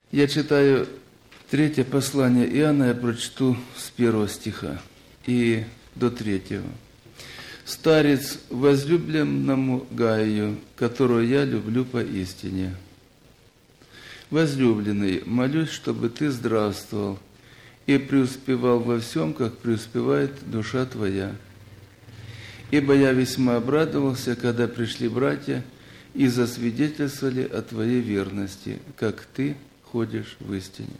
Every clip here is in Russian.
Я читаю 3 послание Иоанна, я прочту с 1 стиха и до 3. «Старец возлюбленному Гаю, которого я люблю поистине. Возлюбленный, молюсь, чтобы ты здравствовал и преуспевал во всем, как преуспевает душа твоя. Ибо я весьма обрадовался, когда пришли братья и засвидетельствовали о твоей верности, как ты ходишь в истине».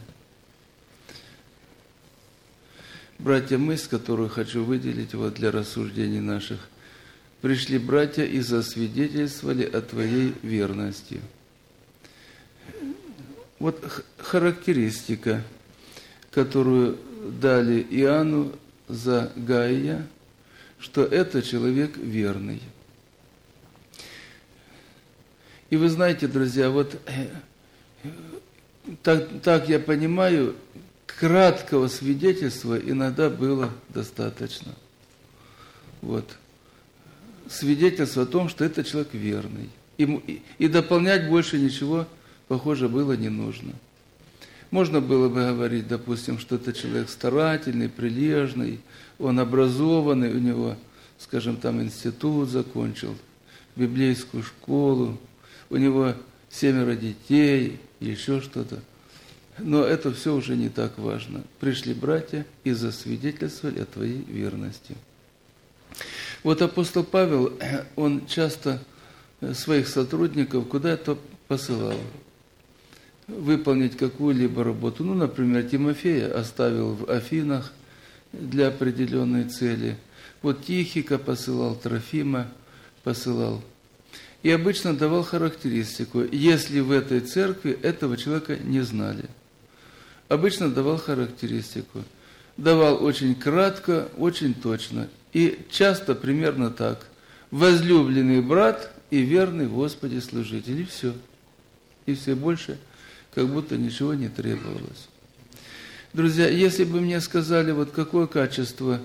Братья, мысль, которую хочу выделить для рассуждений наших. Пришли братья и засвидетельствовали о твоей верности. Вот характеристика, которую дали Иоанну за Гая, что это человек верный. И вы знаете, друзья, так я понимаю, краткого свидетельства иногда было достаточно. Свидетельство о том, что это человек верный. И дополнять больше ничего, похоже, было не нужно. Можно было бы говорить, допустим, что это человек старательный, прилежный, он образованный, у него, скажем, там институт закончил, библейскую школу, у него 7 детей, еще что-то. Но это все уже не так важно. Пришли братья и засвидетельствовали о твоей верности. Апостол Павел, он часто своих сотрудников куда-то посылал выполнить какую-либо работу. Например, Тимофея оставил в Афинах для определенной цели. Тихика посылал, Трофима посылал. И обычно давал характеристику, если в этой церкви этого человека не знали. Обычно давал характеристику. Давал очень кратко, очень точно. И часто примерно так. Возлюбленный брат и верный Господи служитель. И все. И все больше, как будто ничего не требовалось. Друзья, если бы мне сказали, какое качество,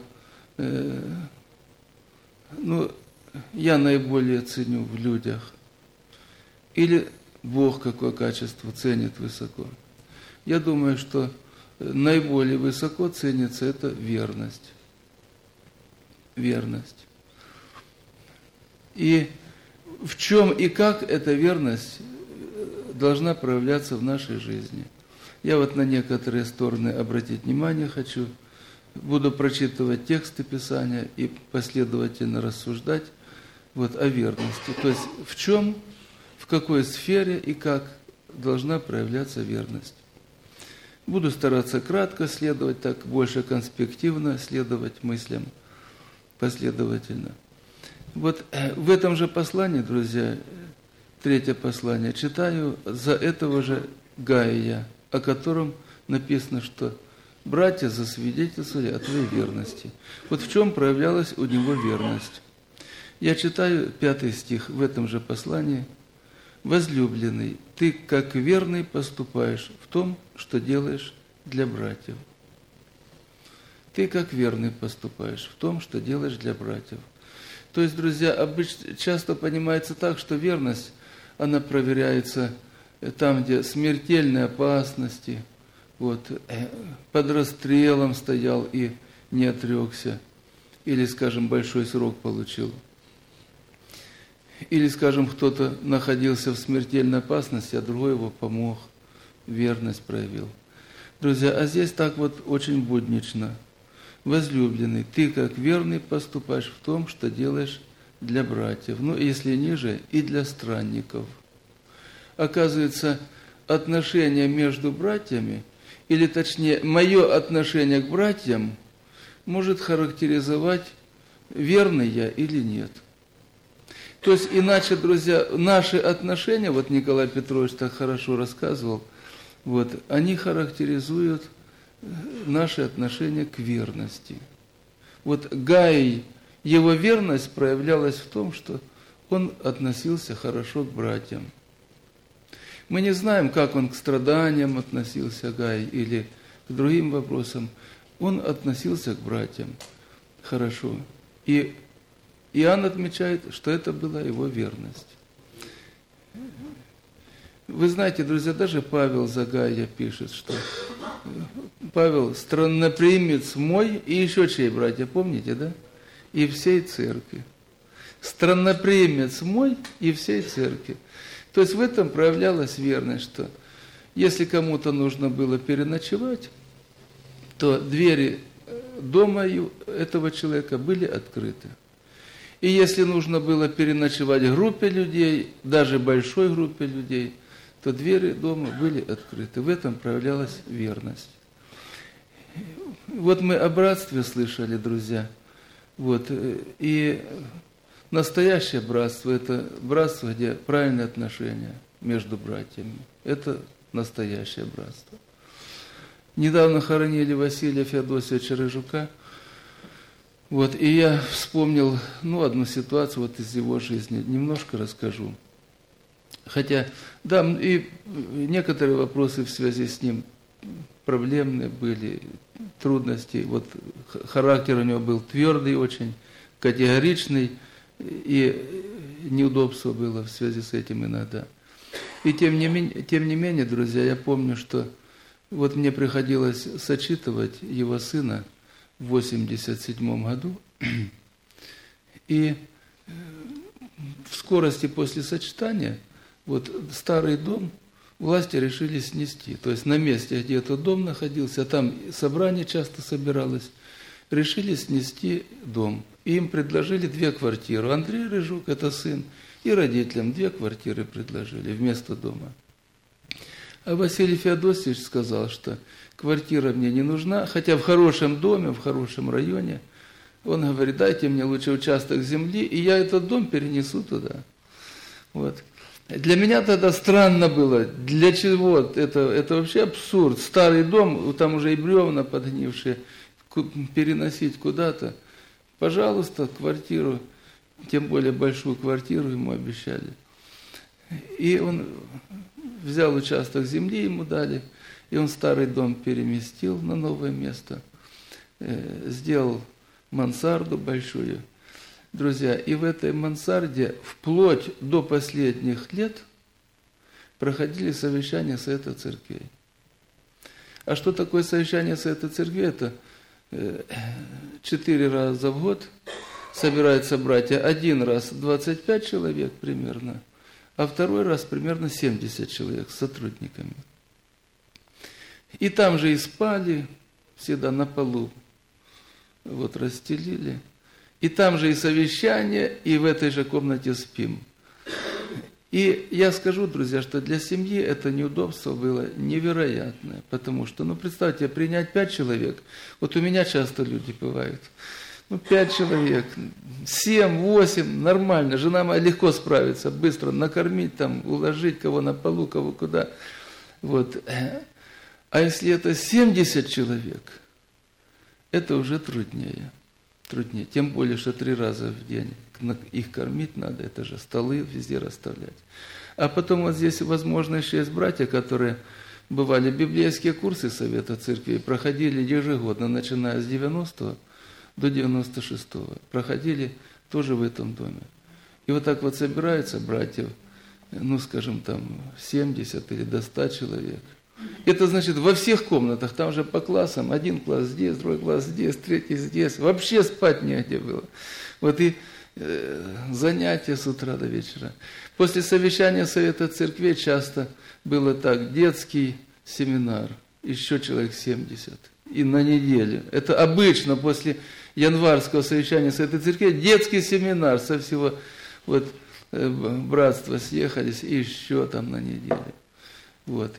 я наиболее ценю в людях, или Бог какое качество ценит высоко, я думаю, что наиболее высоко ценится это верность. Верность. И в чем и как эта верность должна проявляться в нашей жизни. Я на некоторые стороны обратить внимание хочу. Буду прочитывать тексты Писания и последовательно рассуждать о верности. То есть в чем, в какой сфере и как должна проявляться верность. Буду стараться кратко следовать, так больше конспективно следовать мыслям последовательно. В этом же послании, друзья, 3 послание, читаю за этого же Гая, о котором написано, что братья засвидетельствовали о твоей верности. В чем проявлялась у него верность. Я читаю 5 стих в этом же послании. «Возлюбленный, ты как верный поступаешь в том, что делаешь для братьев». Ты как верный поступаешь в том, что делаешь для братьев. То есть, друзья, обычно часто понимается так, что верность, она проверяется там, где смертельные опасности, под расстрелом стоял и не отрекся, или, скажем, большой срок получил. Или, скажем, кто-то находился в смертельной опасности, а другой его помог, верность проявил. Друзья, а здесь так очень буднично. Возлюбленный, ты как верный поступаешь в том, что делаешь для братьев. Если ниже, и для странников. Оказывается, отношения между братьями, или точнее, мое отношение к братьям может характеризовать, верный я или нет. То есть, иначе, друзья, наши отношения, Николай Петрович так хорошо рассказывал, они характеризуют наши отношения к верности. Гай, его верность проявлялась в том, что он относился хорошо к братьям. Мы не знаем, как он к страданиям относился, Гай, или к другим вопросам. Он относился к братьям хорошо. И Иоанн отмечает, что это была его верность. Вы знаете, друзья, даже Павел Загайя пишет, что Павел странноприимец мой и еще чей, братья, помните, да? И всей церкви. Странноприимец мой и всей церкви. То есть в этом проявлялась верность, что если кому-то нужно было переночевать, то двери дома этого человека были открыты. И если нужно было переночевать группе людей, даже большой группе людей, то двери дома были открыты. В этом проявлялась верность. Вот мы о братстве слышали, друзья. Вот. И настоящее братство – это братство, где правильные отношения между братьями. Это настоящее братство. Недавно хоронили Василия Феодосиевича Рыжука. Вот, и я вспомнил одну ситуацию вот из его жизни. Немножко расскажу. Хотя, да, и некоторые вопросы в связи с ним проблемные были, трудности. Вот характер у него был твердый очень, категоричный, и неудобство было в связи с этим иногда. И тем не менее, друзья, я помню, что вот мне приходилось сочитывать его сына в 1987 году, и в скорости после сочетания вот старый дом власти решили снести. То есть на месте, где этот дом находился, там собрание часто собиралось, решили снести дом. И им предложили 2 квартиры. Андрей Рыжук, это сын, и родителям 2 квартиры предложили вместо дома. А Василий Феодосиевич сказал, что квартира мне не нужна, хотя в хорошем доме, в хорошем районе. Он говорит, дайте мне лучше участок земли, и я этот дом перенесу туда. Вот. Для меня тогда странно было, для чего, это вообще абсурд. Старый дом, там уже и бревна подгнившие, переносить куда-то. Пожалуйста, квартиру, тем более большую квартиру ему обещали. И он взял участок земли, ему дали, и он старый дом переместил на новое место, сделал мансарду большую. Друзья, и в этой мансарде вплоть до последних лет проходили совещания Совета Церквей. А что такое совещание Совета Церквей? Это 4 раза в год собираются братья, 1 раз 25 человек примерно, а 2 раз примерно 70 человек с сотрудниками. И там же и спали, всегда на полу, вот расстелили. И там же и совещание, и в этой же комнате спим. И я скажу, друзья, что для семьи это неудобство было невероятное, потому что, представьте, принять 5 человек, вот у меня часто люди бывают, 5 человек, 7, 8, нормально, жена моя легко справится, быстро накормить, там, уложить кого на полу, кого куда, вот. А если это 70 человек, это уже труднее. Тем более, что 3 раза в день их кормить надо, это же столы везде расставлять. А потом вот здесь, возможно, еще есть братья, которые бывали библейские курсы Совета Церкви, проходили ежегодно, начиная с 90-го до 96-го, проходили тоже в этом доме. И вот так вот собираются братьев, скажем, там 70 или до 100 человек. Это значит во всех комнатах, там же по классам, 1 класс здесь, 2 класс здесь, 3 здесь, вообще спать негде было. Вот и занятия с утра до вечера. После совещания Совета Церквей часто было так, детский семинар, еще человек 70, и на неделю. Это обычно после январского совещания Совета Церквей детский семинар со всего братства съехались, и еще там на неделю. Вот.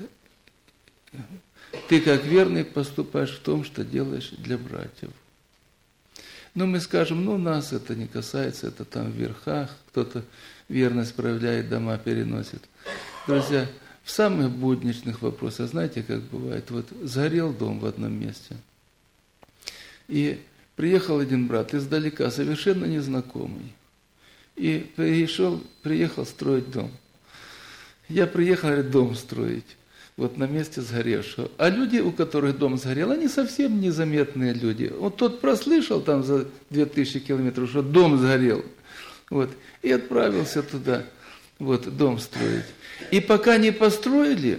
Ты как верный поступаешь в том, что делаешь для братьев. Мы скажем, нас это не касается, это там в верхах, кто-то верность проявляет, дома переносит. Друзья, в самых будничных вопросах, знаете, как бывает, сгорел дом в одном месте, и приехал один брат издалека, совершенно незнакомый, и приехал строить дом. Я приехал, говорит, дом строить. На месте сгоревшего. А люди, у которых дом сгорел, они совсем незаметные люди. Тот прослышал там за 2000 километров, что дом сгорел. И отправился туда. вот, дом строить. И пока не построили,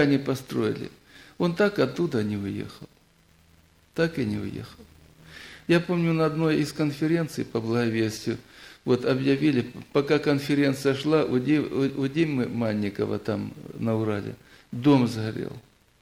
он так оттуда не уехал. Так и не уехал. Я помню, на одной из конференций по благовестию, вот объявили, пока конференция шла, у Димы Манникова там на Урале, дом сгорел.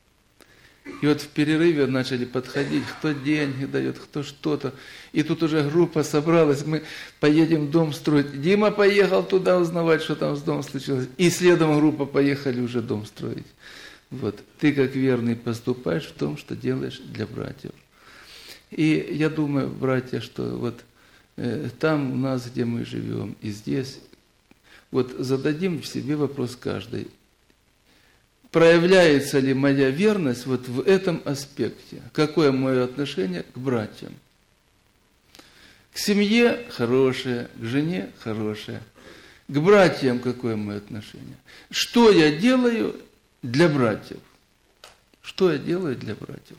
И вот в перерыве начали подходить, кто деньги дает, кто что-то. И тут уже группа собралась, мы поедем дом строить. Дима поехал туда узнавать, что там с домом случилось. И следом группа поехали уже дом строить. Вот. Ты как верный поступаешь в том, что делаешь для братьев. И я думаю, братья, что вот там у нас, где мы живем, и здесь, вот зададим себе вопрос каждый. Проявляется ли моя верность вот в этом аспекте? Какое мое отношение к братьям? К семье хорошее, к жене хорошее. К братьям какое мое отношение? Что я делаю для братьев? Что я делаю для братьев?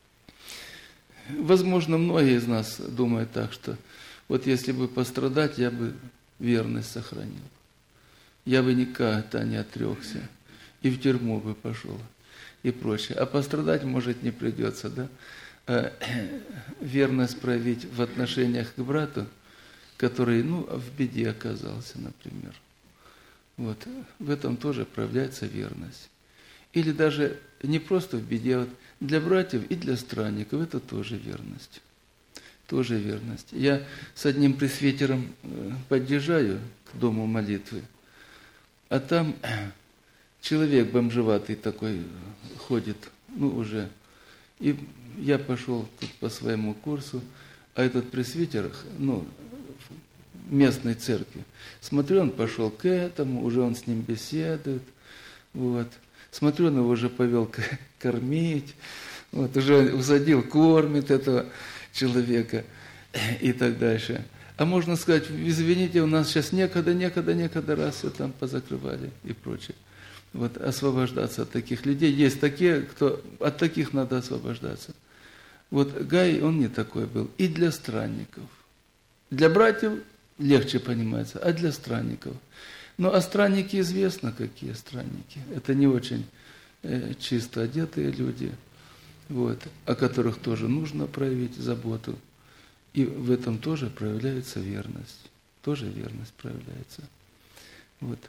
Возможно, многие из нас думают так, что вот если бы пострадать, я бы верность сохранил. Я бы никогда не отрекся. И в тюрьму бы пошел, и прочее. А пострадать, может, не придется, да? А верность проявить в отношениях к брату, который, в беде оказался, например. Вот. В этом тоже проявляется верность. Или даже не просто в беде, а вот для братьев и для странников это тоже верность. Тоже верность. Я с одним пресвитером подъезжаю к дому молитвы, а там человек бомжеватый такой ходит, уже. И я пошел тут по своему курсу, а этот пресвитер, в местной церкви. Смотрю, он пошел к этому, уже он с ним беседует. Вот. Смотрю, он его уже повел кормить. Вот, уже усадил, кормит этого человека и так дальше. А можно сказать, извините, у нас сейчас некогда, раз все там позакрывали и прочее. Вот, освобождаться от таких людей. Есть такие, от таких надо освобождаться. Вот Гай, он не такой был. И для странников. Для братьев легче понимается, а для странников. А странники известно, какие странники. Это не очень чисто одетые люди, вот, о которых тоже нужно проявить заботу. И в этом тоже проявляется верность. Тоже верность проявляется. Вот.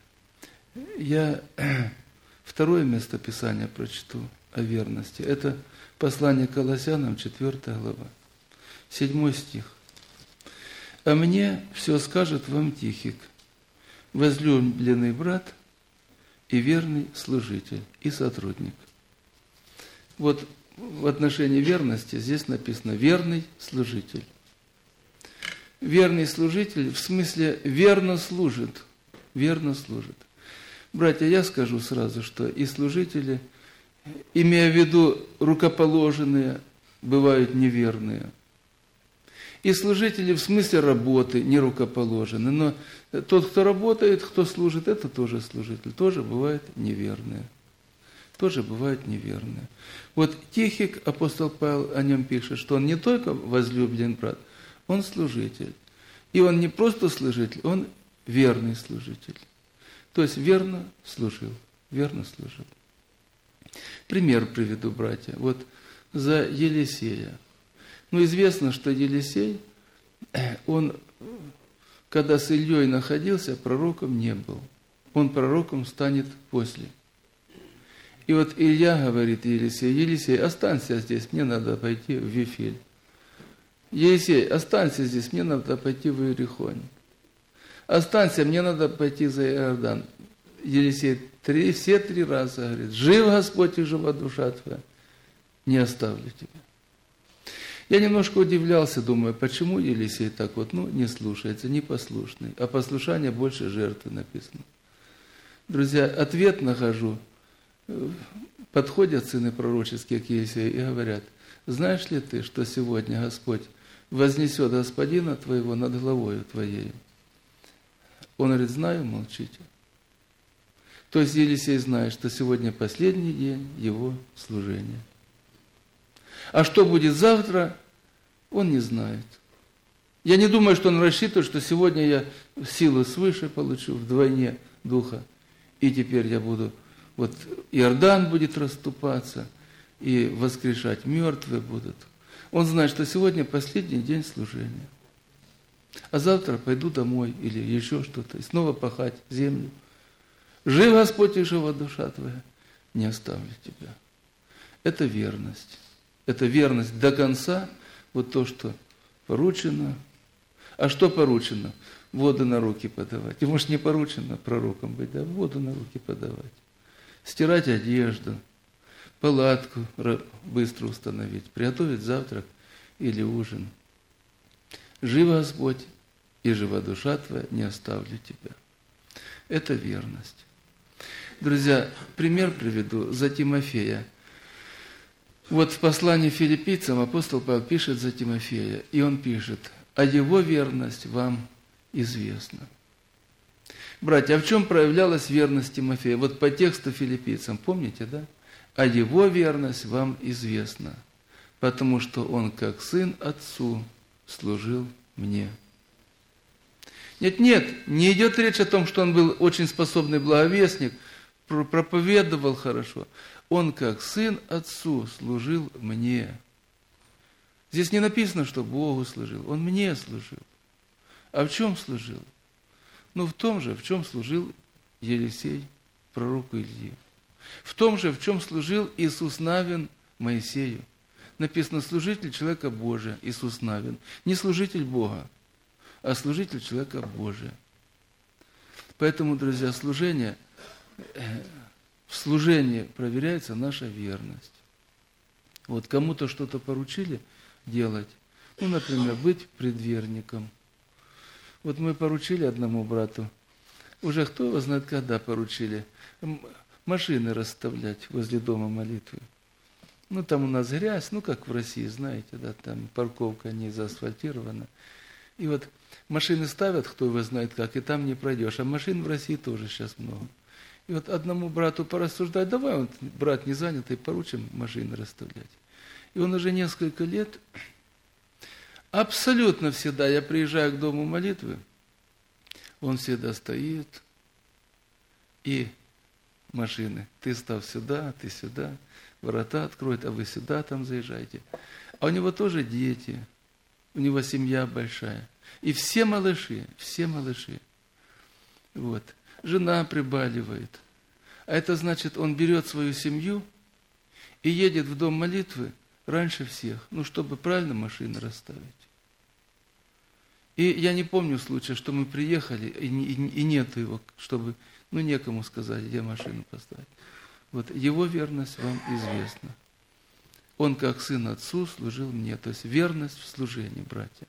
Я второе место Писания прочту о верности. Это послание к Колоссянам, 4 глава, 7 стих. «А мне все скажет вам Тихик, возлюбленный брат и верный служитель и сотрудник». Вот в отношении верности здесь написано «верный служитель». Верный служитель в смысле верно служит. Верно служит. Братья, я скажу сразу, что и служители, имея в виду рукоположенные, бывают неверные. И служители в смысле работы не рукоположены. Но тот, кто работает, кто служит, это тоже служитель. Тоже бывают неверные. Тоже бывают неверные. Вот Тихик, апостол Павел о нем пишет, что он не только возлюблен брат, он служитель. И он не просто служитель, он верный служитель. То есть верно служил. Верно служил. Пример приведу, братья. Вот за Елисея. Известно, что Елисей, он, когда с Ильей находился, пророком не был. Он пророком станет после. И вот Илья говорит Елисею: Елисей, останься здесь, мне надо пойти в Вифиль. Елисей, останься здесь, мне надо пойти в Иерихонь. Останься, мне надо пойти за Иордан. Елисей все 3 раза говорит: жив Господь и жива душа твоя, не оставлю тебя. Я немножко удивлялся, думаю, почему Елисей так не слушается, непослушный, а послушание больше жертвы написано. Друзья, ответ нахожу. Подходят сыны пророческие к Елисею и говорят: знаешь ли ты, что сегодня Господь вознесет господина твоего над головою твоей? Он говорит: знаю, молчите. То есть Елисей знает, что сегодня последний день его служения. А что будет завтра, он не знает. Я не думаю, что он рассчитывает, что сегодня я силу свыше получу вдвойне Духа. И теперь я буду, вот Иордан будет расступаться, и воскрешать мертвые будут. Он знает, что сегодня последний день служения. А завтра пойду домой или еще что-то, и снова пахать землю. Жив Господь и жива душа твоя, не оставлю тебя. Это верность. Это верность до конца, вот то, что поручено. А что поручено? Воду на руки подавать. Ему ж не поручено пророком быть, да? Воду на руки подавать. Стирать одежду, палатку быстро установить, приготовить завтрак или ужин. Жив Господь и жива душа твоя, не оставлю тебя. Это верность. Друзья, пример приведу за Тимофея. Вот в послании филиппийцам апостол Павел пишет за Тимофея, и он пишет: «А его верность вам известна». Братья, а в чем проявлялась верность Тимофея? Вот по тексту филиппийцам, помните, да? «А его верность вам известна, потому что он, как сын отцу, служил мне». Нет, не идет речь о том, что он был очень способный благовестник, проповедовал хорошо. Он, как сын отцу, служил мне. Здесь не написано, что Богу служил, он мне служил. А в чем служил? Ну, в том же, в чем служил Елисей, пророку Ильи. В том же, в чем служил Иисус Навин Моисею. Написано: служитель человека Божия, Иисус Навин. Не служитель Бога, а служитель человека Божия. Поэтому, друзья, в служении проверяется наша верность. Вот кому-то что-то поручили делать, ну, например, быть предверником. Вот мы поручили одному брату, уже кто его знает, когда поручили, машины расставлять возле дома молитвы. Ну, там у нас грязь, ну, как в России, знаете, да, там парковка не заасфальтирована. И вот машины ставят, кто его знает как, и там не пройдешь. А машин в России тоже сейчас много. И вот одному брату порассуждать: давай, вот, брат не занятый, поручим машины расставлять. И он уже несколько лет, абсолютно всегда, я приезжаю к дому молитвы, он всегда стоит, и машины: ты став сюда, ты сюда, ворота откроют, а вы сюда там заезжаете. А у него тоже дети, у него семья большая. И все малыши. Вот. Жена прибаливает. А это значит, он берет свою семью и едет в дом молитвы раньше всех, ну, чтобы правильно машины расставить. И я не помню случая, что мы приехали, и нету его, чтобы, ну, некому сказать, где машину поставить. Вот, его верность вам известна. Он, как сын отцу, служил мне. То есть верность в служении, братья.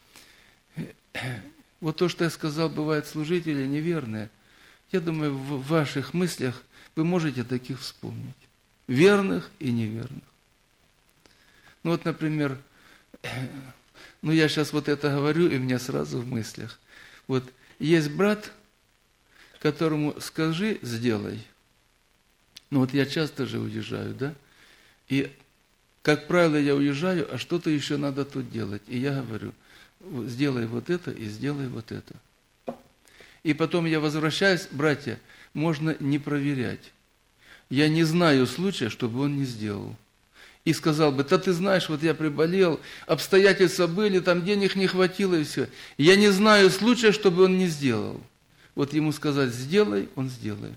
Вот то, что я сказал, бывают служители неверные. Я думаю, в ваших мыслях вы можете таких вспомнить. Верных и неверных. Ну вот, например, ну я сейчас вот это говорю, и у меня сразу в мыслях. Вот есть брат, которому скажи, сделай. Ну вот я часто же уезжаю, да? И, как правило, я уезжаю, а что-то еще надо тут делать. И я говорю: сделай вот это и сделай вот это. И потом я возвращаюсь, братья, можно не проверять. Я не знаю случая, чтобы он не сделал. И сказал бы: да ты знаешь, вот я приболел, обстоятельства были, там денег не хватило и все. Я не знаю случая, чтобы он не сделал. Вот ему сказать: сделай, он сделает.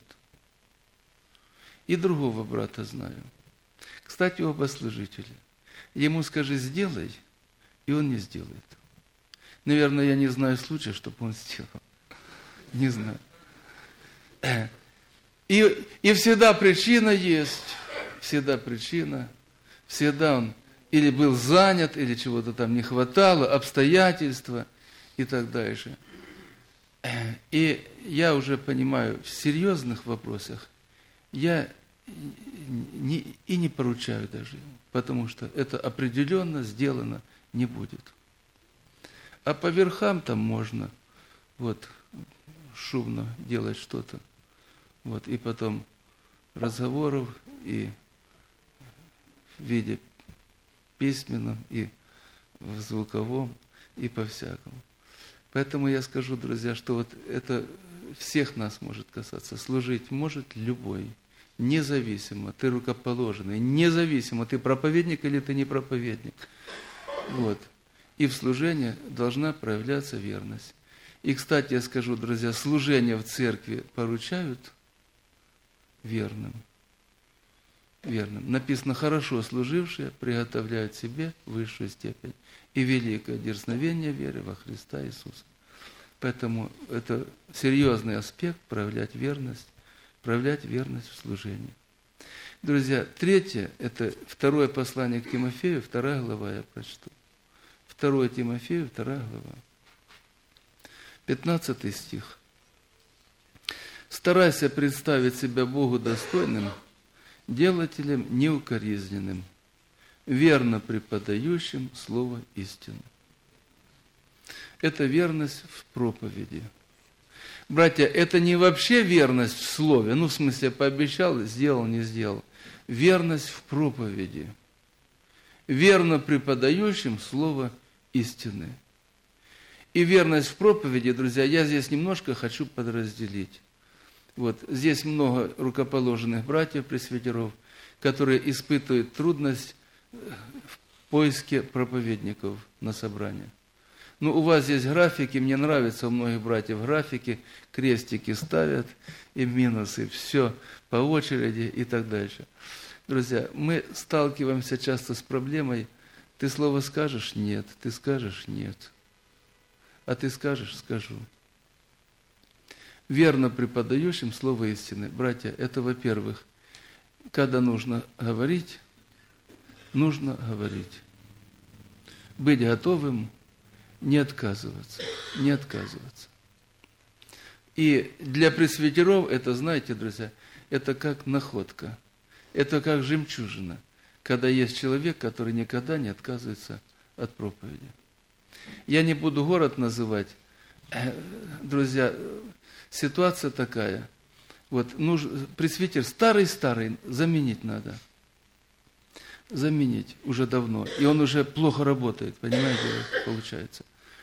И другого брата знаю. Кстати, оба служители. Ему скажи: сделай, и он не сделает. Наверное, я не знаю случая, чтобы он сделал. Не знаю. И всегда причина есть. Всегда причина. Всегда он или был занят, или чего-то там не хватало, обстоятельства и так дальше. И я уже понимаю, в серьезных вопросах я не поручаю даже ему, потому что это определенно сделано не будет. А по верхам там можно вот шумно делать что-то. Вот, и потом разговоров и в виде письменном, и в звуковом, и по-всякому. Поэтому я скажу, друзья, что вот это всех нас может касаться. Служить может любой, независимо, ты рукоположенный, независимо, ты проповедник или ты не проповедник. Вот. И в служении должна проявляться верность. И, кстати, я скажу, друзья, служение в церкви поручают верным. Верным. Написано, хорошо служившие приготовляют себе высшую степень и великое дерзновение веры во Христа Иисуса. Поэтому это серьезный аспект проявлять верность в служении. Друзья, третье, это второе послание к Тимофею, 2 глава я прочту. 2 Тимофею, 2 глава. 15 стих. «Старайся представить себя Богу достойным, делателем неукоризненным, верно преподающим слово истины». Это верность в проповеди. Братья, это не вообще верность в слове, в смысле, пообещал, сделал, не сделал. Верность в проповеди. Верно преподающим слово истины. И верность в проповеди, друзья, я здесь немножко хочу подразделить. Вот, здесь много рукоположенных братьев-пресвитеров, которые испытывают трудность в поиске проповедников на собрание. У вас здесь графики, мне нравится у многих братьев графики, крестики ставят и минусы, все по очереди и так дальше. Друзья, мы сталкиваемся часто с проблемой, ты слово скажешь – нет, ты скажешь – нет, а ты скажешь – скажу. Верно преподающим слово истины. Братья, это, во-первых, когда нужно говорить, нужно говорить. Быть готовым, не отказываться, не отказываться. И для пресвитеров это, знаете, друзья, это как находка, это как жемчужина, когда есть человек, который никогда не отказывается от проповеди. Я не буду город называть, друзья, ситуация такая. Вот, пресвитер старый, заменить надо. Заменить уже давно. И он уже плохо работает, понимаете, получается.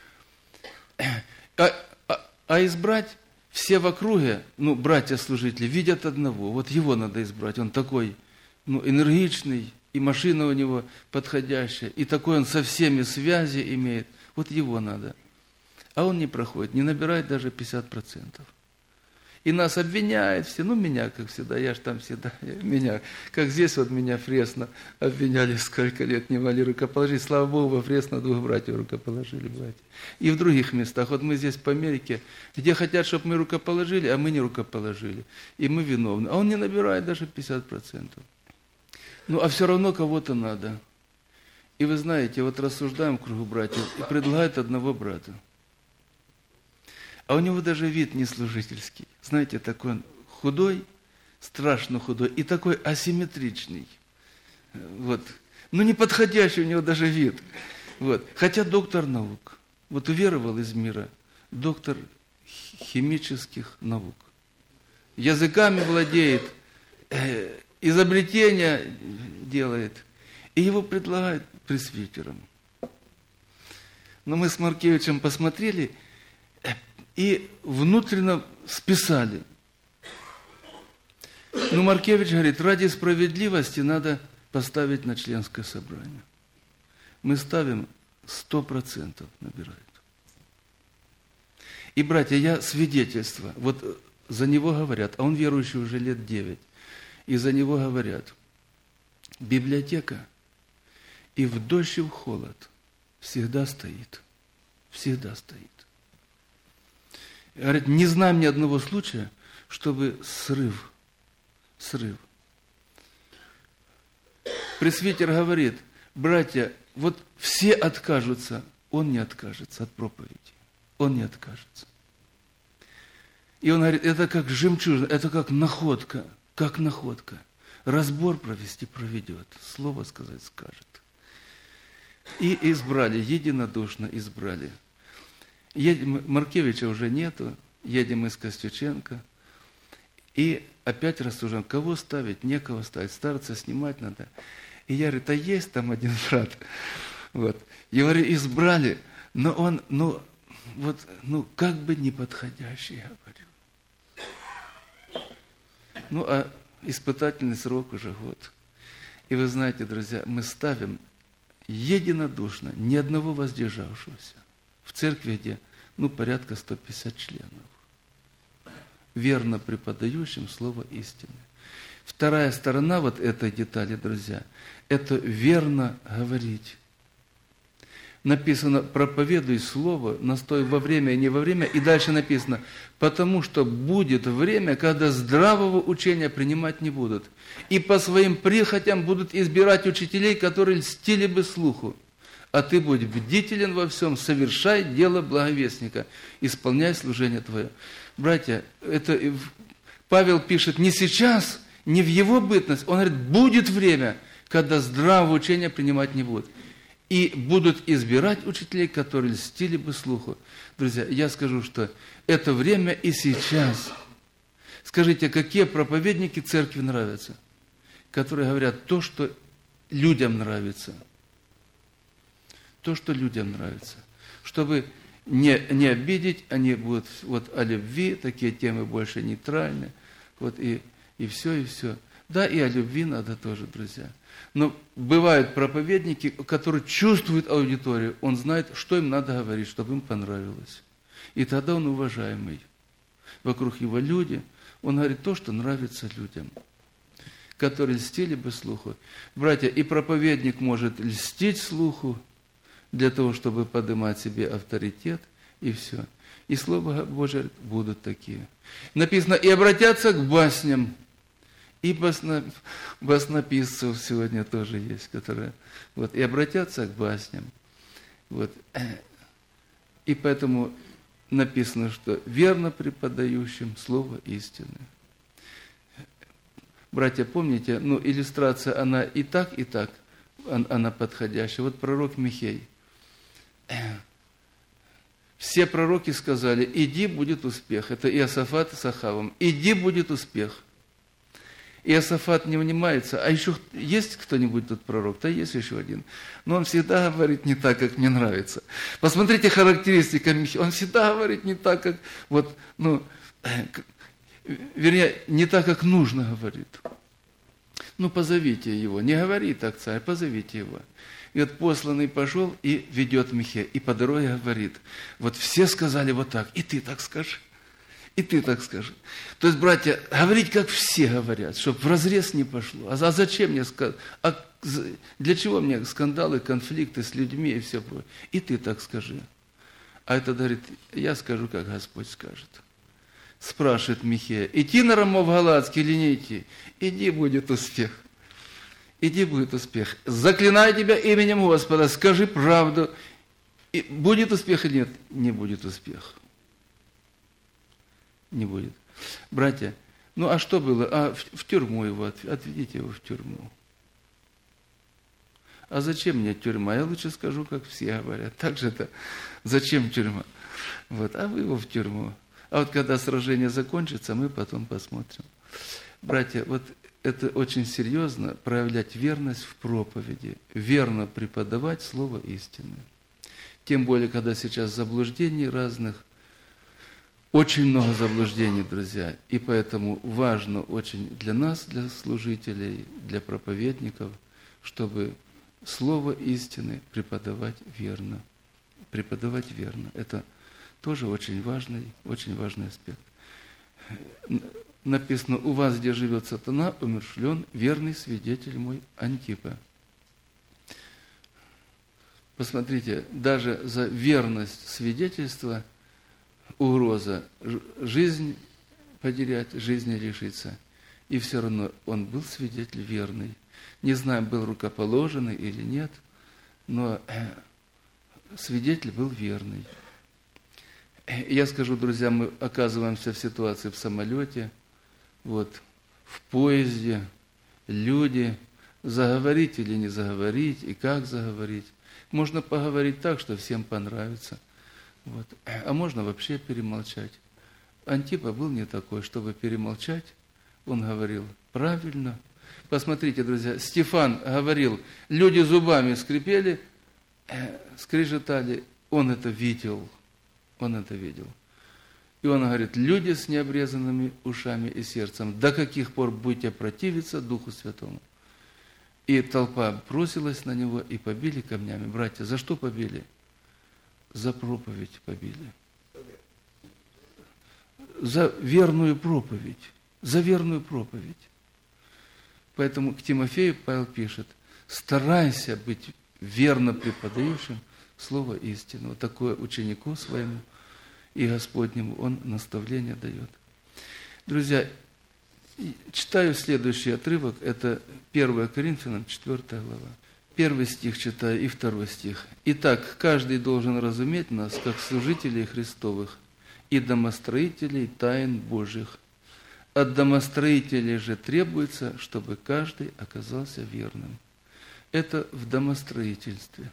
А избрать все в округе, братья-служители, видят одного. Вот его надо избрать. Он такой, энергичный, и машина у него подходящая, и такой он со всеми связи имеет. Вот его надо. А он не проходит, не набирает даже 50%. И нас обвиняют все, меня, как всегда, я же там всегда, меня, как здесь вот меня Фресно обвиняли, сколько лет не могли рукоположить. Слава Богу, во Фресно 2 братьев рукоположили, братья. И в других местах, вот мы здесь по Америке, где хотят, чтобы мы рукоположили, а мы не рукоположили. И мы виновны. А он не набирает даже 50%. А все равно кого-то надо. И вы знаете, вот рассуждаем в кругу братьев, и предлагают одного брата. А у него даже вид не служительский. Знаете, такой он худой, страшно худой, и такой асимметричный. Вот. Неподходящий у него даже вид. Вот. Хотя доктор наук. Вот уверовал из мира. Доктор химических наук. Языками владеет, изобретения делает. И его предлагают пресвитером. Но мы с Маркевичем посмотрели, и внутренно списали. Маркевич говорит, ради справедливости надо поставить на членское собрание. Мы ставим 100% набирают. И, братья, я свидетельство, вот за него говорят, а он верующий уже лет 9, и за него говорят, библиотека и в дождь, и в холод всегда стоит. Всегда стоит. Говорят, не знаем ни одного случая, чтобы срыв. Пресвитер говорит, братья, вот все откажутся, он не откажется от проповеди. Он не откажется. И он говорит, это как жемчужина, это как находка. Разбор провести проведет, слово сказать скажет. И избрали, единодушно избрали. Маркевича уже нету, едем из Костюченко. И опять рассуждаем, кого ставить, некого ставить, старца снимать надо. И я говорю, есть там один брат. Вот. Я говорю, избрали, но он, как бы неподходящий, я говорю. Ну, а испытательный срок уже год. И вы знаете, друзья, мы ставим единодушно, ни одного воздержавшегося. В церкви, где, порядка 150 членов. Верно преподающим слово истины. Вторая сторона вот этой детали, друзья, это верно говорить. Написано, проповедуй слово, настой во время и не во время. И дальше написано, потому что будет время, когда здравого учения принимать не будут. И по своим прихотям будут избирать учителей, которые льстили бы слуху. А ты будь бдителен во всем, совершай дело благовестника, исполняй служение твое. Братья, это Павел пишет не сейчас, не в его бытность. Он говорит, будет время, когда здравого учения принимать не будут. И будут избирать учителей, которые льстили бы слуху. Друзья, я скажу, что это время и сейчас. Скажите, какие проповедники церкви нравятся? Которые говорят то, что людям нравится. То, что людям нравится. Чтобы не обидеть, они будут о любви, такие темы больше нейтральны. И все, и все. Да, и о любви надо тоже, друзья. Но бывают проповедники, которые чувствуют аудиторию, он знает, что им надо говорить, чтобы им понравилось. И тогда он уважаемый. Вокруг его люди, он говорит то, что нравится людям, которые льстили бы слуху. Братья, и проповедник может льстить слуху для того, чтобы поднимать себе авторитет, и все. И Слово Божие будут такие. Написано, и обратятся к басням. И баснописцев сегодня тоже есть, которые и обратятся к басням. И поэтому написано, что верно преподающим слово истины. Братья, помните, иллюстрация, она и так, она подходящая. Пророк Михей. Все пророки сказали, иди, будет успех. Это Иосафат с Ахавом. Иди, будет успех. Иосафат не внимается. А еще есть кто-нибудь тут пророк? Да есть еще один. Но он всегда говорит не так, как мне нравится. Посмотрите характеристика Михея. Он всегда говорит не так, как... вернее, не так, как нужно говорит. Позовите его. Не говори так, царь, позовите его. И посланный пошел и ведет Михея. И по дороге говорит, все сказали так, и ты так скажи. И ты так скажи. То есть, братья, говорить, как все говорят, чтобы вразрез не пошло. А зачем мне для чего мне скандалы, конфликты с людьми и все прочее? И ты так скажи. А это говорит, я скажу, как Господь скажет. Спрашивает Михея, идти на Рамов Галаадский или не идти? Иди, будет успех. Иди, будет успех. Заклинаю тебя именем Господа, скажи правду. И будет успех или нет? Не будет успех. Не будет. Братья, а что было? В тюрьму его, отведите его в тюрьму. А зачем мне тюрьма? Я лучше скажу, как все говорят. Так же-то, зачем тюрьма? А вы его в тюрьму. А когда сражение закончится, мы потом посмотрим. Братья, это очень серьезно, проявлять верность в проповеди, верно преподавать слово истины. Тем более, когда сейчас заблуждений разных, очень много заблуждений, друзья, и поэтому важно очень для нас, для служителей, для проповедников, чтобы слово истины преподавать верно. Преподавать верно. Это тоже очень важный аспект. Написано, у вас, где живет сатана, умершлен верный свидетель мой Антипа. Посмотрите, даже за верность свидетельства угроза, жизнь потерять, жизни лишиться. И все равно он был свидетель верный. Не знаю, был рукоположенный или нет, но свидетель был верный. Я скажу, друзья, мы оказываемся в ситуации в самолете, в поезде, люди, заговорить или не заговорить, и как заговорить. Можно поговорить так, что всем понравится. А можно вообще перемолчать. Антипа был не такой, чтобы перемолчать. Он говорил правильно. Посмотрите, друзья, Стефан говорил, люди зубами скрипели, скрежетали, он это видел. Он это видел. И он говорит: люди с необрезанными ушами и сердцем, до каких пор будете противиться Духу Святому? И толпа бросилась на него и побили камнями. Братья, за что побили? За проповедь побили. За верную проповедь. За верную проповедь. Поэтому к Тимофею Павел пишет: старайся быть верно преподающим слово истины. Вот такое ученику своему и Господнему он наставление дает. Друзья, читаю следующий отрывок, это 1 Коринфянам, 4 глава. 1 стих читаю и 2 стих. «Итак, каждый должен разуметь нас, как служителей Христовых и домостроителей тайн Божьих. От домостроителей же требуется, чтобы каждый оказался верным». Это в домостроительстве.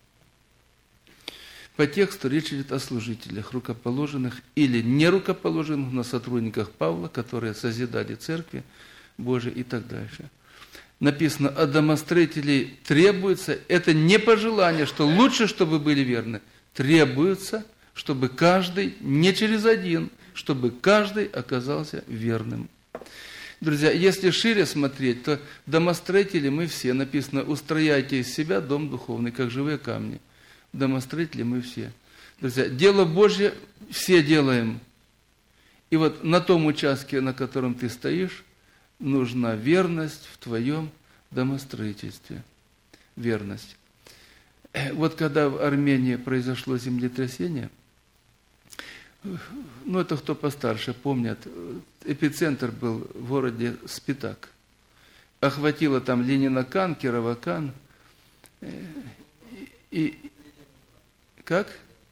По тексту речь идет о служителях, рукоположенных или нерукоположенных, но сотрудниках Павла, которые созидали церкви Божьей и так дальше. Написано: от домостроителей требуется, это не пожелание, что лучше, чтобы были верны, требуется, чтобы каждый, не через один, чтобы каждый оказался верным. Друзья, если шире смотреть, то домостроители мы все, написано: устрояйте из себя дом духовный, как живые камни. Домостроители мы все. Друзья, дело Божье все делаем. И вот на том участке, на котором ты стоишь, нужна верность в твоем домостроительстве. Верность. Вот когда в Армении произошло землетрясение, ну это кто постарше помнят, эпицентр был в городе Спитак. Охватило там Ленинакан, Кировакан. И как?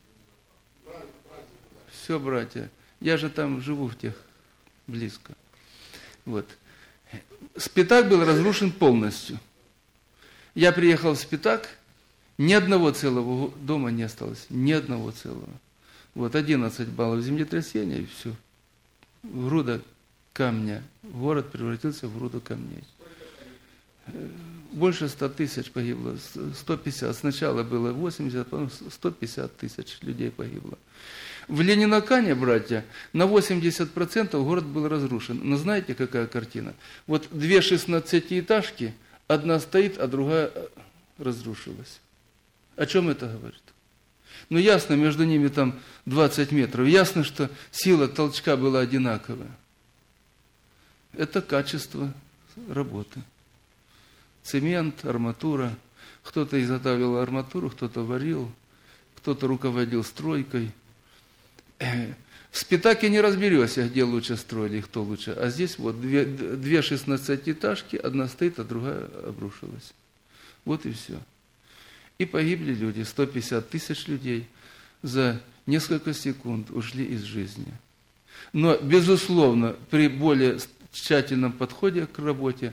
Все, братья. Я же там живу в тех близко. Вот. Спитак был разрушен полностью. Я приехал в Спитак, ни одного целого дома не осталось. Ни одного целого. Вот 11 баллов землетрясения, и все. Груда камня. Город превратился в груду камней. Больше 100 тысяч погибло, 150. Сначала было 80, потом 150 тысяч людей погибло. В Ленинакане, братья, на 80% город был разрушен. Но знаете, какая картина? Вот две 16-этажки, одна стоит, а другая разрушилась. О чем это говорит? Ну, ясно, между ними там 20 метров. Ясно, что сила толчка была одинаковая. Это качество работы. Цемент, арматура. Кто-то изготавливал арматуру, кто-то варил, кто-то руководил стройкой. В Спитаке не разберешься, где лучше строили и кто лучше. А здесь вот две 16-этажки, одна стоит, а другая обрушилась. Вот и все. И погибли люди, 150 тысяч людей за несколько секунд ушли из жизни. Но, безусловно, при более тщательном подходе к работе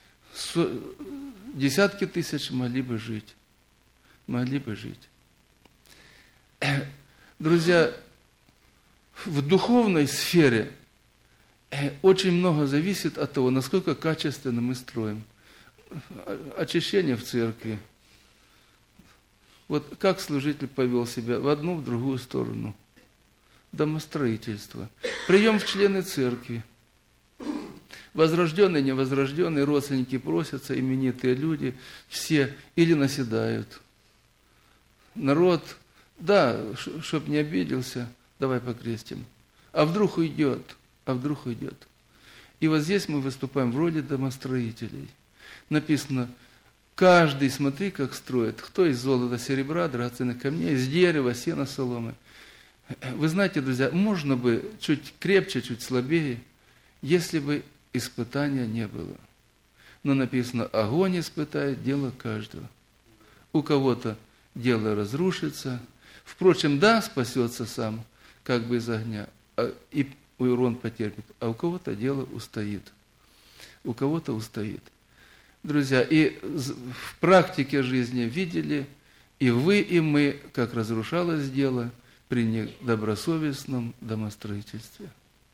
десятки тысяч могли бы жить. Могли бы жить. Друзья, в духовной сфере очень много зависит от того, насколько качественно мы строим. Очищение в церкви. Вот как служитель повел себя в одну, в другую сторону. Домостроительство. Прием в члены церкви. Возрожденные, невозрожденные, родственники просятся, именитые люди, все или наседают. Народ, да, чтоб не обиделся, давай покрестим. А вдруг уйдет, а вдруг уйдет. И вот здесь мы выступаем в роли домостроителей. Написано: каждый, смотри, как строит. Кто из золота, серебра, драгоценных камней, из дерева, сена, соломы. Вы знаете, друзья, можно бы чуть крепче, чуть слабее, если бы испытания не было. Но написано: огонь испытает дело каждого. У кого-то дело разрушится. Впрочем, да, спасется сам, как бы из огня, и урон потерпит. А у кого-то дело устоит. У кого-то устоит. Друзья, и в практике жизни видели, и вы, и мы, как разрушалось дело при недобросовестном домостроительстве.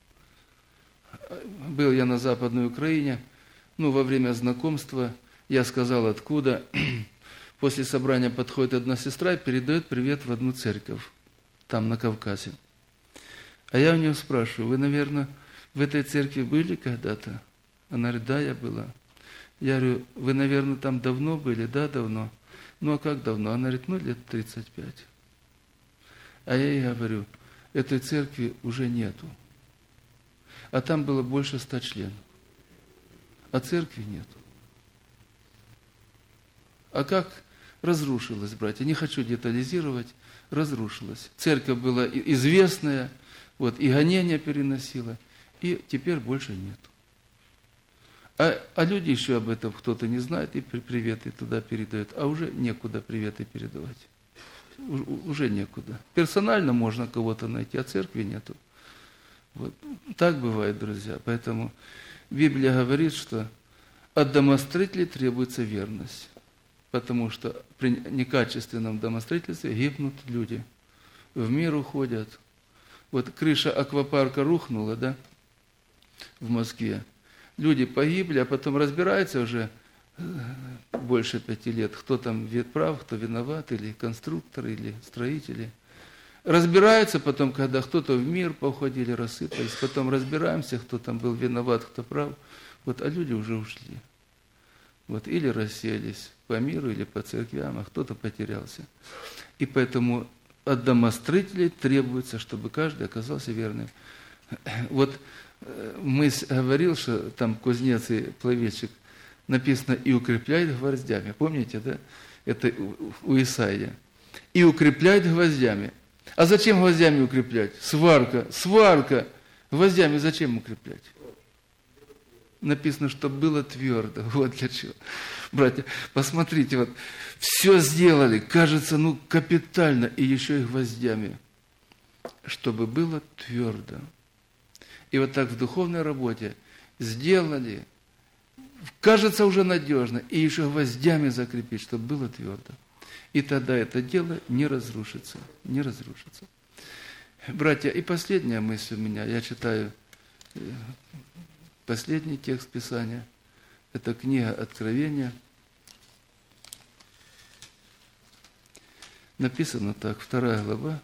Был я на Западной Украине, во время знакомства я сказал, откуда. После собрания подходит одна сестра и передает привет в одну церковь, там на Кавказе. А я у нее спрашиваю: вы, наверное, в этой церкви были когда-то? Она говорит: да, я была. Я говорю: вы, наверное, там давно были? Да, давно. Ну, а как давно? Она говорит: ну, лет 35. А я ей говорю: этой церкви уже нету. А там было больше 100 членов. А церкви нету. А как разрушилась, братья? Не хочу детализировать. Разрушилась. Церковь была известная, вот, и гонения переносила, и теперь больше нету. А люди еще об этом кто-то не знает, и приветы туда передают, а уже некуда приветы передавать. Уже некуда. Персонально можно кого-то найти, а церкви нету. Вот. Так бывает, друзья. Поэтому Библия говорит, что от домостроителей требуется верность. Потому что при некачественном домостроительстве гибнут люди. В мир уходят. Вот крыша аквапарка рухнула, да, в Москве. Люди погибли, а потом разбираются уже больше 5 лет, кто там прав, кто виноват, или конструкторы, или строители. Разбираются потом, когда кто-то в мир поуходили, рассыпались, потом разбираемся, кто там был виноват, кто прав. Вот, а люди уже ушли. Вот, или расселись по миру, или по церквям, а кто-то потерялся. И поэтому от домостроителей требуется, чтобы каждый оказался верным. Вот мысль говорил, что там кузнец и плавильщик, написано: и укрепляет гвоздями. Помните, да? Это у Исаия. И укрепляет гвоздями. А зачем гвоздями укреплять? Сварка. Гвоздями зачем укреплять? Написано, что было твердо. Вот для чего. Братья, посмотрите, вот все сделали, кажется, капитально, и еще и гвоздями, чтобы было твердо. И вот так в духовной работе сделали, кажется, уже надежно, и еще гвоздями закрепить, чтобы было твердо. И тогда это дело не разрушится, не разрушится. Братья, и последняя мысль у меня, я читаю последний текст Писания, это книга Откровения. Написано так, 2 глава,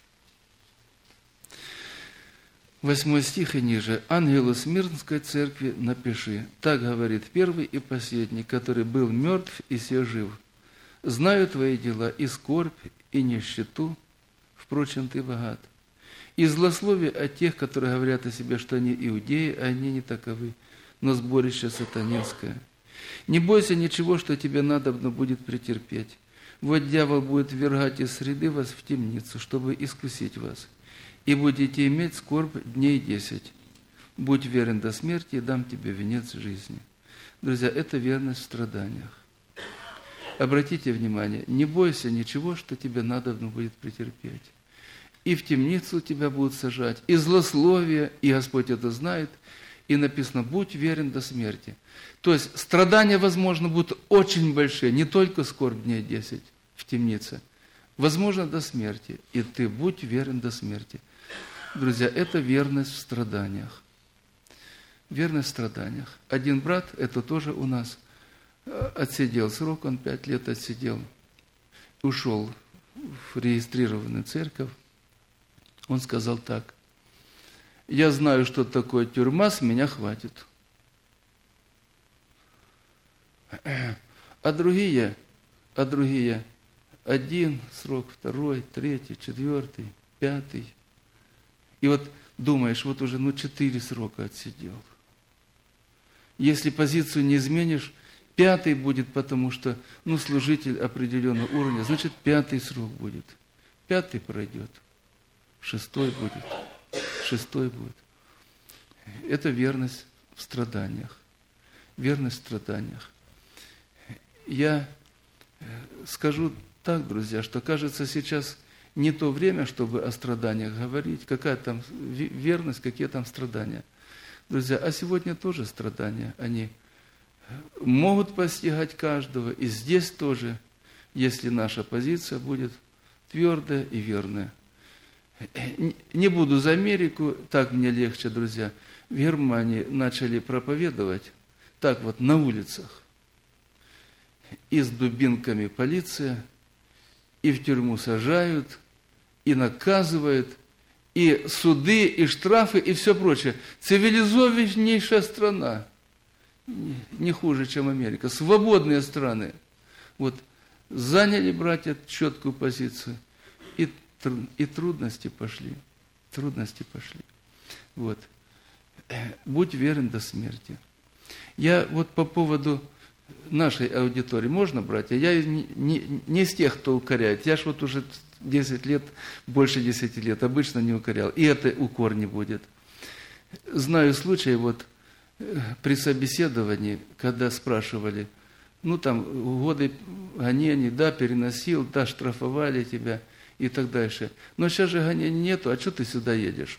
8 стих и ниже. «Ангелу Смирнской церкви напиши, так говорит первый и последний, который был мертв и се жив. Знаю твои дела, и скорбь, и нищету, впрочем, ты богат. И злословие от тех, которые говорят о себе, что они иудеи, а они не таковы, но сборище сатанинское. Не бойся ничего, что тебе надобно будет претерпеть. Вот дьявол будет ввергать из среды вас в темницу, чтобы искусить вас. И будете иметь скорбь дней 10. Будь верен до смерти, и дам тебе венец жизни». Друзья, это верность в страданиях. Обратите внимание, не бойся ничего, что тебе надобно будет претерпеть. И в темницу тебя будут сажать, и злословие, и Господь это знает, и написано: будь верен до смерти. То есть страдания, возможно, будут очень большие, не только скорбь дней 10 в темнице, возможно, до смерти, и ты будь верен до смерти. Друзья, это верность в страданиях. Верность в страданиях. Один брат, это тоже у нас, отсидел срок, он 5 лет отсидел, ушел в регистрированную церковь. Он сказал так: я знаю, что такое тюрьма, с меня хватит. А другие, один срок, 2, 3, 4, 5. И вот думаешь, вот уже 4 срока отсидел. Если позицию не изменишь, 5 будет, потому что служитель определенного уровня, значит 5 срок будет. 5 пройдет, 6 будет, 6 будет. Это верность в страданиях. Верность в страданиях. Я скажу так, друзья, что кажется сейчас не то время, чтобы о страданиях говорить, какая там верность, какие там страдания. Друзья, а сегодня тоже страдания, они могут постигать каждого, и здесь тоже, если наша позиция будет твердая и верная. Не буду за Америку, так мне легче, друзья. В Германии начали проповедовать, так вот, на улицах. И с дубинками полиция, и в тюрьму сажают, и наказывают, и суды, и штрафы, и все прочее. Цивилизованнейшая страна, не хуже, чем Америка. Свободные страны. Вот заняли, братья, четкую позицию, и трудности пошли. Трудности пошли. Вот. Будь верен до смерти. Я вот по поводу нашей аудитории, можно, братья? Я не из тех, кто укоряет. Я ж вот уже 10 лет, больше 10 лет обычно не укорял. И это укор не будет. Знаю случаи вот при собеседовании, когда спрашивали, ну там годы гонений, да, переносил, да, штрафовали тебя и так дальше. Но сейчас же гонений нету, а что ты сюда едешь?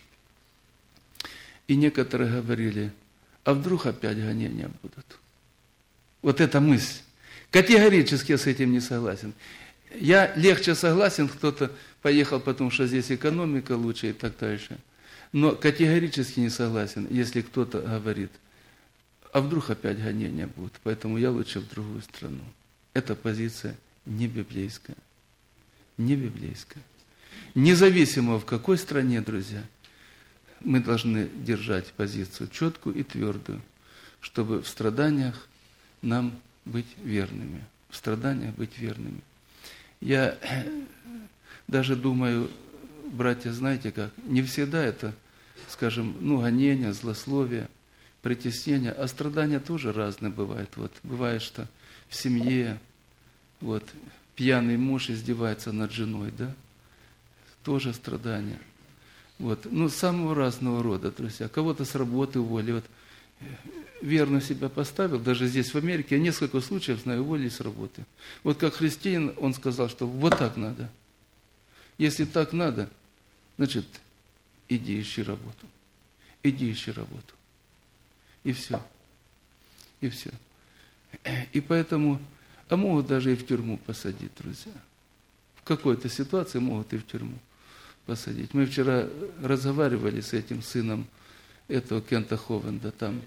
И некоторые говорили, а вдруг опять гонения будут? Вот эта мысль. Категорически я с этим не согласен. Я легче согласен, кто-то поехал, потому что здесь экономика лучше и так дальше. Но категорически не согласен, если кто-то говорит, а вдруг опять гонения будут, поэтому я лучше в другую страну. Эта позиция не библейская. Не библейская. Независимо в какой стране, друзья, мы должны держать позицию четкую и твердую, чтобы в страданиях нам быть верными. В страданиях быть верными. Я даже думаю, братья, знаете как, не всегда это, скажем, гонения, злословие, притеснение, а страдания тоже разные бывают. Вот, бывает, что в семье вот, пьяный муж издевается над женой, да? Тоже страдания. Вот, самого разного рода, друзья. Кого-то с работы уволили. Вот, верно себя поставил, даже здесь, в Америке, я несколько случаев знаю, уволили с работы. Вот как христианин, он сказал, что вот так надо. Если так надо, значит, иди ищи работу. Иди ищи работу. И все. И все. И поэтому, а могут даже и в тюрьму посадить, друзья. В какой-то ситуации могут и в тюрьму посадить. Мы вчера разговаривали с этим сыном этого Кента Ховенда, там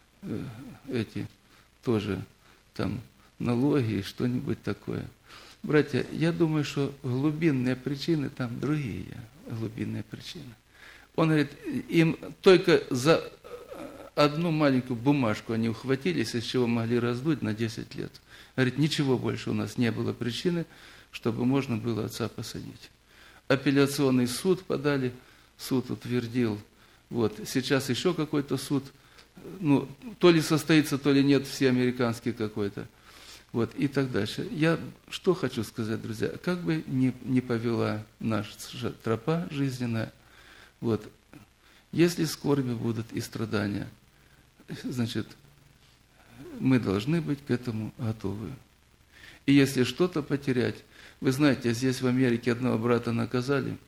эти тоже там налоги и что-нибудь такое. Братья, я думаю, что глубинные причины там другие, глубинные причины. Он говорит, им только за одну маленькую бумажку они ухватились, из чего могли раздуть на 10 лет. Говорит, ничего больше у нас не было причины, чтобы можно было отца посадить. Апелляционный суд подали, суд утвердил. Вот, сейчас еще какой-то суд, то ли состоится, то ли нет, всеамериканский какой-то. Вот, и так дальше. Я что хочу сказать, друзья, как бы ни повела наша тропа жизненная, вот, если скорби будут и страдания, значит, мы должны быть к этому готовы. И если что-то потерять, вы знаете, здесь в Америке одного брата наказали,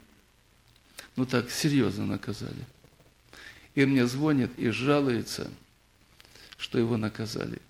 так серьезно наказали. И мне звонит и жалуется, что его наказали.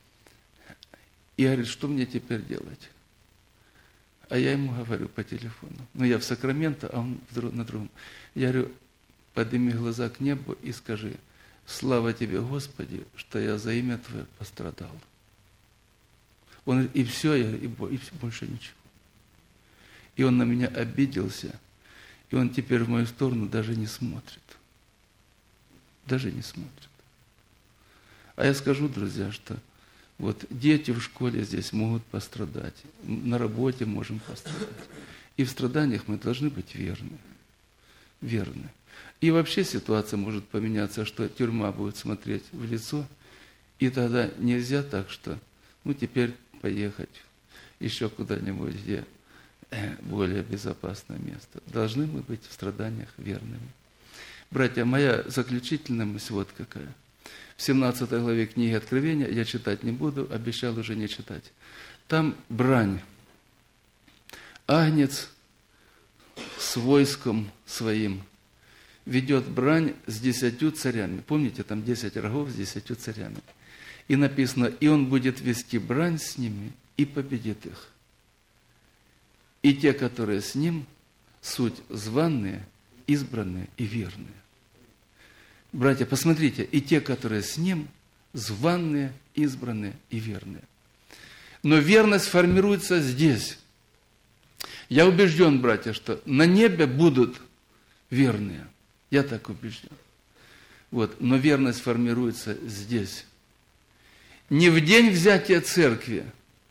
И говорит, что мне теперь делать? А я ему говорю по телефону. Я в Сакраменто, а он на другом. Я говорю, подними глаза к небу и скажи, слава тебе, Господи, что я за имя Твое пострадал. Он говорит, и все, я говорю, и больше ничего. И он на меня обиделся, и он теперь в мою сторону даже не смотрит. Даже не смотрит. А я скажу, друзья, что вот дети в школе здесь могут пострадать, на работе можем пострадать. И в страданиях мы должны быть верны. Верны. И вообще ситуация может поменяться, что тюрьма будет смотреть в лицо, и тогда нельзя так, что теперь поехать еще куда-нибудь, где более безопасное место. Должны мы быть в страданиях верными. Братья, моя заключительная мысль вот какая. В 17 главе книги Откровения, я читать не буду, обещал уже не читать. Там брань. Агнец с войском своим ведет брань с 10 царями. Помните, там 10 рогов с 10 царями. И написано, и он будет вести брань с ними и победит их. И те, которые с ним, суть званные, избранные и верные. Братья, посмотрите, и те, которые с ним, званные, избранные и верные. Но верность формируется здесь. Я убежден, братья, что на небе будут верные. Я так убежден. Вот. Но верность формируется здесь. Не в день взятия церкви.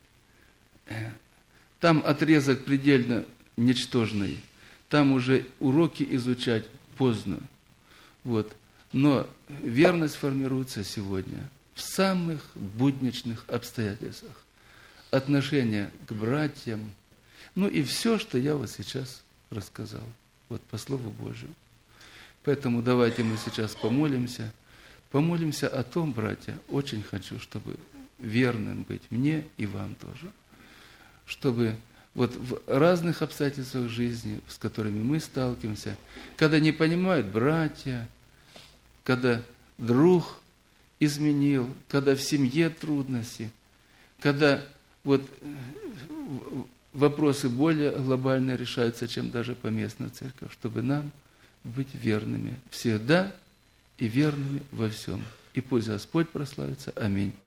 Там отрезок предельно ничтожный. Там уже уроки изучать поздно. Вот. Но верность формируется сегодня в самых будничных обстоятельствах. Отношение к братьям. Ну и все, что я вот сейчас рассказал. Вот по Слову Божьему. Поэтому давайте мы сейчас помолимся. Помолимся о том, братья, очень хочу, чтобы верным быть мне и вам тоже. Чтобы вот в разных обстоятельствах жизни, с которыми мы сталкиваемся, когда не понимают братья, когда друг изменил, когда в семье трудности, когда вот вопросы более глобальные решаются, чем даже поместная церковь, чтобы нам быть верными всегда и верными во всем. И пусть Господь прославится. Аминь.